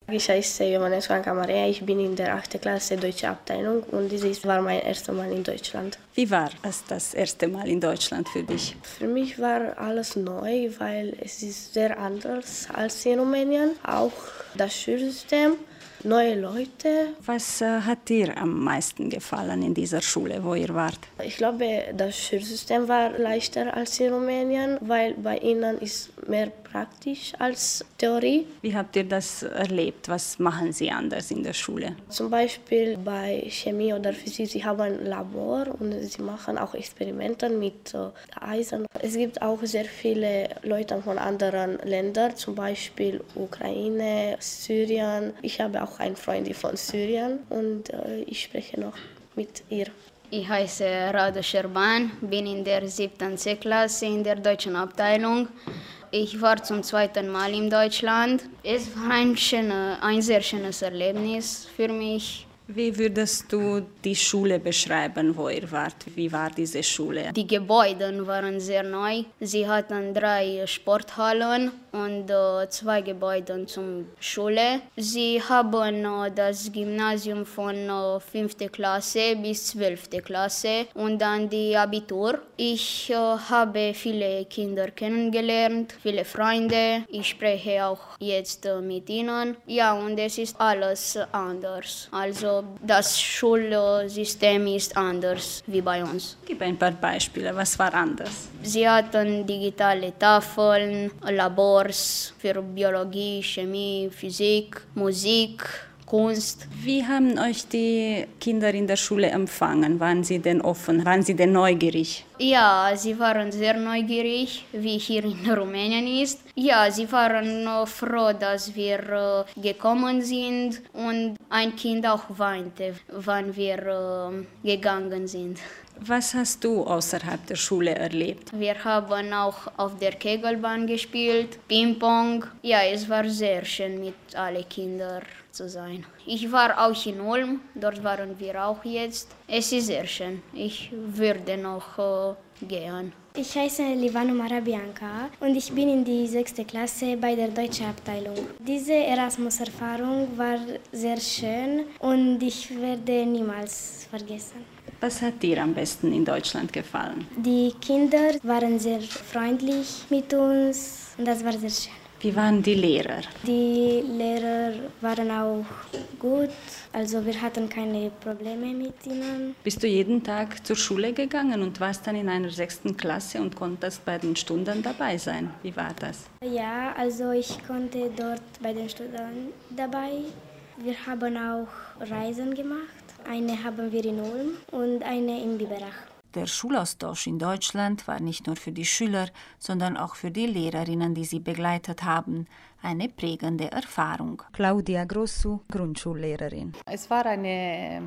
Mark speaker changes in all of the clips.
Speaker 1: Ich heiße Ionescu Anca Maria, ich bin in der 8. Klasse Deutsche Abteilung und dieses war mein erstes Mal in Deutschland.
Speaker 2: Wie war es das erste Mal in Deutschland für dich?
Speaker 1: Für mich war alles neu, weil es ist sehr anders als in Rumänien. Auch das Schulsystem, neue Leute.
Speaker 2: Was hat dir am meisten gefallen in dieser Schule, wo ihr wart?
Speaker 1: Ich glaube, das Schulsystem war leichter als in Rumänien, weil bei ihnen ist mehr praktisch als Theorie.
Speaker 2: Wie habt ihr das erlebt? Was machen sie anders in der Schule?
Speaker 1: Zum Beispiel bei Chemie oder Physik, sie haben ein Labor und sie machen auch Experimente mit Eisen. Es gibt auch sehr viele Leute von anderen Ländern, zum Beispiel Ukraine, Syrien. Ich habe auch eine Freundin von Syrien und ich spreche noch mit ihr.
Speaker 3: Ich heiße Rado Scherban, bin in der 7. C-Klasse in der deutschen Abteilung. Ich war zum zweiten Mal in Deutschland. Es war ein sehr schönes Erlebnis für mich.
Speaker 2: Wie würdest du die Schule beschreiben, wo ihr wart? Wie war diese Schule?
Speaker 3: Die Gebäude waren sehr neu. Sie hatten 3 Sporthallen und 2 Gebäude zum Schule. Sie haben das Gymnasium von 5. Klasse bis 12. Klasse und dann die Abitur. Ich habe viele Kinder kennengelernt, viele Freunde. Ich spreche auch jetzt mit ihnen. Ja, und es ist alles anders. Also das Schulsystem ist anders wie bei uns.
Speaker 2: Gib ein paar Beispiele, was war anders?
Speaker 3: Sie hatten digitale Tafeln, Labors für Biologie, Chemie, Physik, Musik, Kunst.
Speaker 2: Wie haben euch die Kinder in der Schule empfangen? Waren sie denn offen? Waren sie denn neugierig?
Speaker 3: Ja, sie waren sehr neugierig, wie hier in Rumänien ist. Ja, sie waren froh, dass wir gekommen sind und ein Kind auch weinte, wann wir gegangen sind.
Speaker 2: Was hast du außerhalb der Schule erlebt?
Speaker 3: Wir haben auch auf der Kegelbahn gespielt, Ping-Pong. Ja, es war sehr schön, mit allen Kindern zu sein. Ich war auch in Ulm, dort waren wir auch jetzt. Es ist sehr schön. Ich würde noch gehen.
Speaker 4: Ich heiße Livano Marabianca und ich bin in die 6. Klasse bei der deutschen Abteilung. Diese Erasmus-Erfahrung war sehr schön und ich werde niemals vergessen.
Speaker 2: Was hat dir am besten in Deutschland gefallen?
Speaker 4: Die Kinder waren sehr freundlich mit uns und das war sehr schön.
Speaker 2: Wie waren die Lehrer?
Speaker 4: Die Lehrer waren auch gut, also wir hatten keine Probleme mit ihnen.
Speaker 2: Bist du jeden Tag zur Schule gegangen und warst dann in einer 6. Klasse und konntest bei den Stunden dabei sein? Wie war das?
Speaker 4: Ja, also ich konnte dort bei den Studenten dabei. Wir haben auch Reisen gemacht. Eine haben wir in Ulm und eine in Biberach.
Speaker 2: Der Schulaustausch in Deutschland war nicht nur für die Schüler, sondern auch für die Lehrerinnen, die sie begleitet haben, eine prägende Erfahrung. Claudia Grossu, Grundschullehrerin.
Speaker 5: Es war eine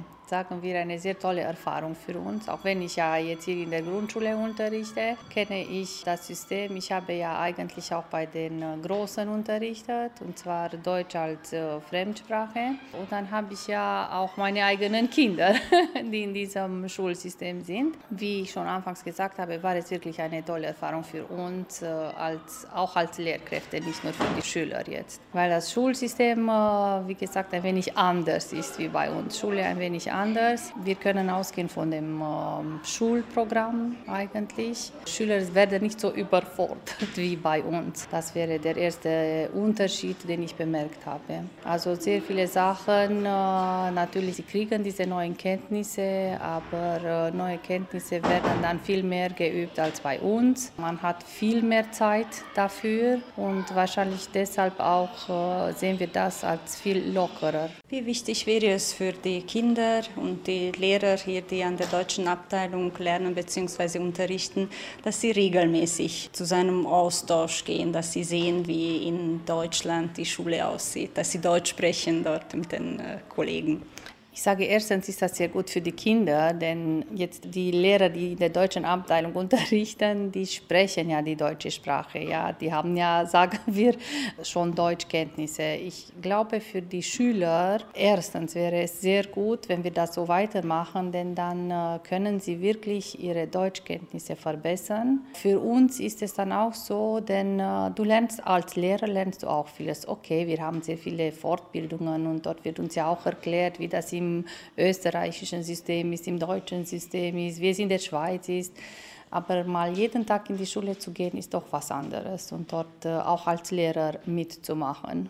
Speaker 5: sehr tolle Erfahrung für uns. Auch wenn ich ja jetzt hier in der Grundschule unterrichte, kenne ich das System. Ich habe ja eigentlich auch bei den Großen unterrichtet, und zwar Deutsch als Fremdsprache. Und dann habe ich ja auch meine eigenen Kinder, die in diesem Schulsystem sind. Wie ich schon anfangs gesagt habe, war es wirklich eine tolle Erfahrung für uns, auch als Lehrkräfte, nicht nur für die Schüler jetzt. Weil das Schulsystem, wie gesagt, ein wenig anders ist wie bei uns. Schule ein wenig anders. Wir können ausgehen von dem Schulprogramm eigentlich. Schüler werden nicht so überfordert wie bei uns. Das wäre der erste Unterschied, den ich bemerkt habe. Also sehr viele Sachen, natürlich, sie kriegen diese neuen Kenntnisse, aber neue Kenntnisse werden dann viel mehr geübt als bei uns. Man hat viel mehr Zeit dafür und wahrscheinlich deshalb auch sehen wir das als viel lockerer.
Speaker 2: Wie wichtig wäre es für die Kinder und die Lehrer hier, die an der deutschen Abteilung lernen bzw. unterrichten, dass sie regelmäßig zu so einem Austausch gehen, dass sie sehen, wie in Deutschland die Schule aussieht, dass sie Deutsch sprechen dort mit den Kollegen?
Speaker 5: Ich sage, erstens ist das sehr gut für die Kinder, denn jetzt die Lehrer, die in der deutschen Abteilung unterrichten, die sprechen ja die deutsche Sprache. Ja, die haben ja, sagen wir, schon Deutschkenntnisse. Ich glaube, für die Schüler, erstens wäre es sehr gut, wenn wir das so weitermachen, denn dann können sie wirklich ihre Deutschkenntnisse verbessern. Für uns ist es dann auch so, denn du lernst als Lehrer lernst du auch vieles. Okay, wir haben sehr viele Fortbildungen und dort wird uns ja auch erklärt, wie das im österreichischen System ist, im deutschen System ist, wie es in der Schweiz ist. Aber mal jeden Tag in die Schule zu gehen, ist doch was anderes und dort auch als Lehrer mitzumachen.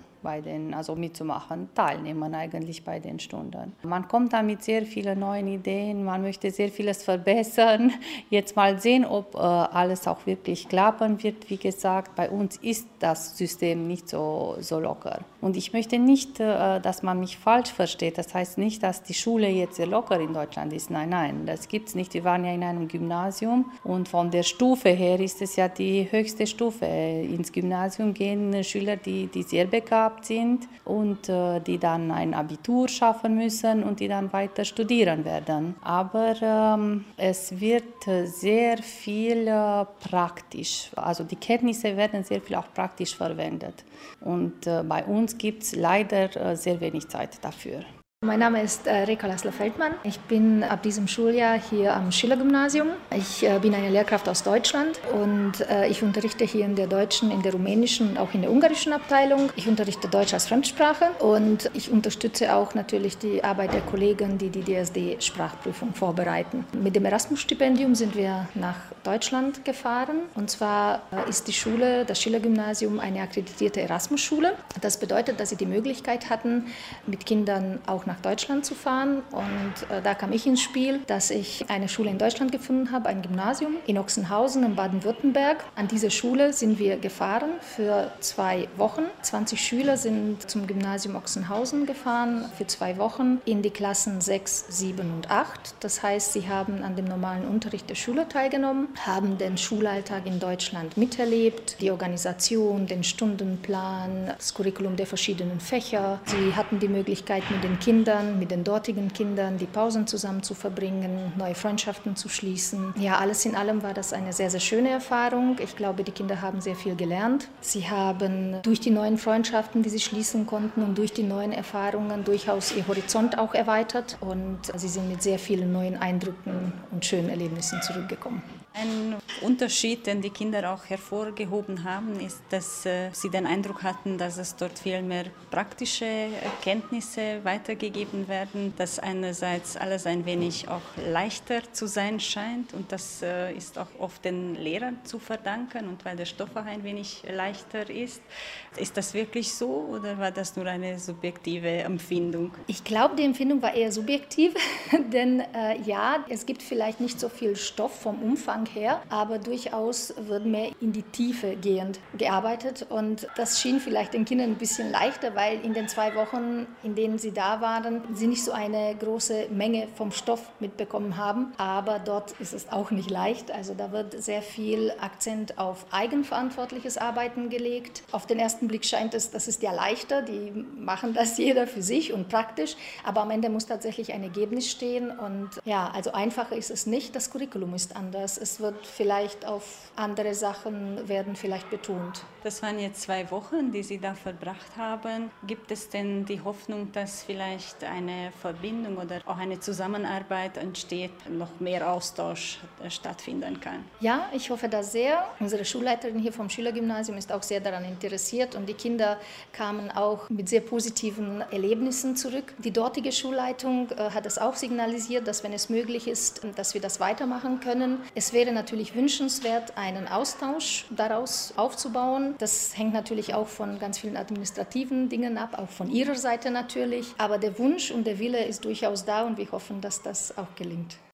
Speaker 5: Teilnehmen eigentlich bei den Stunden. Man kommt da mit sehr vielen neuen Ideen, man möchte sehr vieles verbessern. Jetzt mal sehen, ob alles auch wirklich klappen wird. Wie gesagt, bei uns ist das System nicht so locker. Und ich möchte nicht, dass man mich falsch versteht. Das heißt nicht, dass die Schule jetzt sehr locker in Deutschland ist. Nein, das gibt es nicht. Wir waren ja in einem Gymnasium und von der Stufe her ist es ja die höchste Stufe. Ins Gymnasium gehen Schüler, die sehr begabt sind und die dann ein Abitur schaffen müssen und die dann weiter studieren werden. Aber es wird sehr viel praktisch, also die Kenntnisse werden sehr viel auch praktisch verwendet. Und bei uns gibt es leider sehr wenig Zeit dafür.
Speaker 6: Mein Name ist Reka Laszlo-Feldmann. Ich bin ab diesem Schuljahr hier am Schiller-Gymnasium. Ich bin eine Lehrkraft aus Deutschland und ich unterrichte hier in der deutschen, in der rumänischen und auch in der ungarischen Abteilung. Ich unterrichte Deutsch als Fremdsprache und ich unterstütze auch natürlich die Arbeit der Kollegen, die die DSD-Sprachprüfung vorbereiten. Mit dem Erasmus-Stipendium sind wir nach Deutschland gefahren und zwar ist die Schule, das Schiller-Gymnasium, eine akkreditierte Erasmus-Schule. Das bedeutet, dass sie die Möglichkeit hatten, mit Kindern auch nach Deutschland zu fahren und da kam ich ins Spiel, dass ich eine Schule in Deutschland gefunden habe, ein Gymnasium in Ochsenhausen in Baden-Württemberg. An diese Schule sind wir gefahren für 2 Wochen. 20 Schüler sind zum Gymnasium Ochsenhausen gefahren für 2 Wochen in die Klassen 6, 7 und 8. Das heißt, sie haben an dem normalen Unterricht der Schüler teilgenommen, haben den Schulalltag in Deutschland miterlebt, die Organisation, den Stundenplan, das Curriculum der verschiedenen Fächer. Sie hatten die Möglichkeit, mit den Kindern, mit den dortigen Kindern die Pausen zusammen zu verbringen, neue Freundschaften zu schließen. Ja, alles in allem war das eine sehr, sehr schöne Erfahrung. Ich glaube, die Kinder haben sehr viel gelernt. Sie haben durch die neuen Freundschaften, die sie schließen konnten und durch die neuen Erfahrungen durchaus ihr Horizont auch erweitert und sie sind mit sehr vielen neuen Eindrücken und schönen Erlebnissen zurückgekommen.
Speaker 2: Ein Unterschied, den die Kinder auch hervorgehoben haben, ist, dass sie den Eindruck hatten, dass es dort viel mehr praktische Kenntnisse weitergegeben werden, dass einerseits alles ein wenig auch leichter zu sein scheint und das ist auch oft den Lehrern zu verdanken und weil der Stoff auch ein wenig leichter ist. Ist das wirklich so oder war das nur eine subjektive Empfindung?
Speaker 6: Ich glaube, die Empfindung war eher subjektiv, denn ja, es gibt vielleicht nicht so viel Stoff vom Umfang her, aber durchaus wird mehr in die Tiefe gehend gearbeitet und das schien vielleicht den Kindern ein bisschen leichter, weil in den 2 Wochen, in denen sie da waren, sie nicht so eine große Menge vom Stoff mitbekommen haben, aber dort ist es auch nicht leicht, also da wird sehr viel Akzent auf eigenverantwortliches Arbeiten gelegt. Auf den ersten Blick scheint es, das ist ja leichter, die machen das jeder für sich und praktisch, aber am Ende muss tatsächlich ein Ergebnis stehen und ja, also einfacher ist es nicht, das Curriculum ist anders. Es wird vielleicht auf andere Sachen werden vielleicht betont.
Speaker 2: Das waren jetzt 2 Wochen, die Sie da verbracht haben. Gibt es denn die Hoffnung, dass vielleicht eine Verbindung oder auch eine Zusammenarbeit entsteht, noch mehr Austausch stattfinden kann?
Speaker 6: Ja, ich hoffe das sehr. Unsere Schulleiterin hier vom Schiller-Gymnasium ist auch sehr daran interessiert und die Kinder kamen auch mit sehr positiven Erlebnissen zurück. Die dortige Schulleitung hat es auch signalisiert, dass wenn es möglich ist, dass wir das weitermachen können. Es wäre natürlich wünschenswert, einen Austausch daraus aufzubauen. Das hängt natürlich auch von ganz vielen administrativen Dingen ab, auch von Ihrer Seite natürlich. Aber der Wunsch und der Wille ist durchaus da und wir hoffen, dass das auch gelingt.